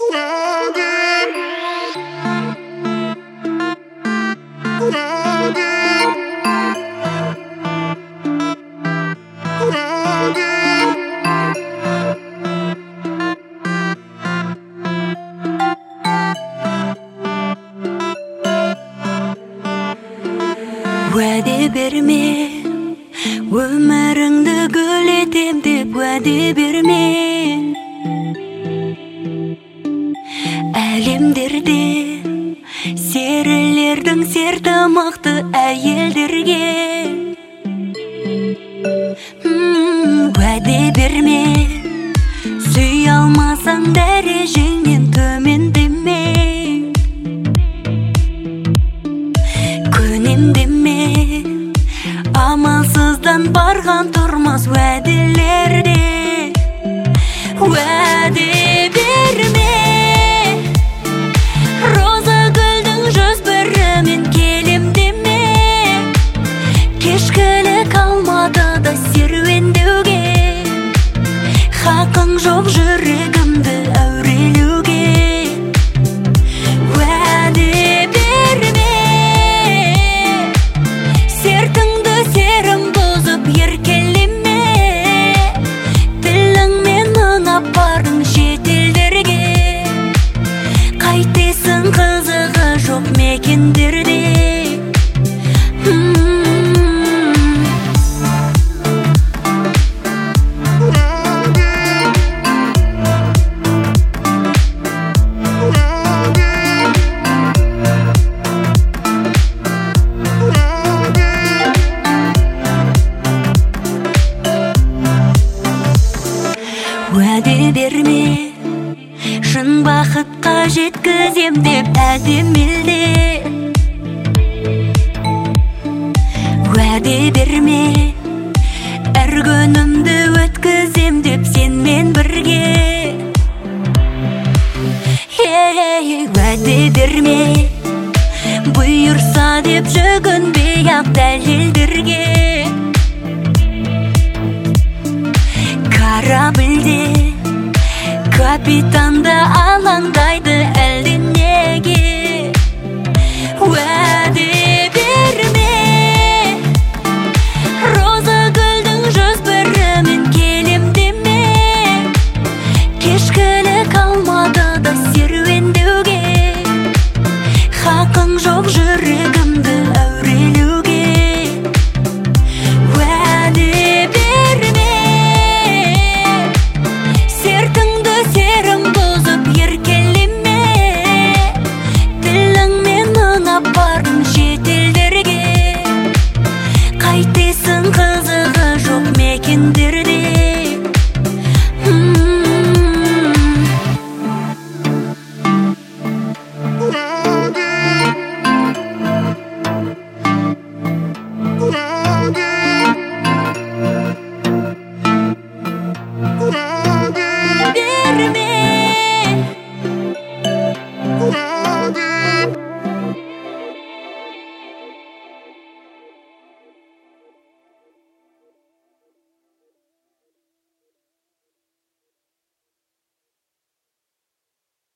Уәде берме, өміріңді гүл етем деп уәде берме. Әлемдерде серілердің серті мықты әйелдерге. Уәде берме, сүй алмасаң дәрежеңнен төмендеме. Амалсыздан барған тұрмас уәделерде. Уәде берме, роза гүлдің жүз бірімен келем деме. Кешкілік алматыда серуендеуге, хақың жоқ жүрегімді әурелеуге. Қызығы жоқ мекендерде. Уәде берме, шын бақытқа жеткізем деп әдемелде. Уәде берме, әр күнімді өткізем деп сенмен бірге. Уәде берме, бұйырса деп жүгінбей ақ дәлелдерге. Корабльде капитанда алаңдайды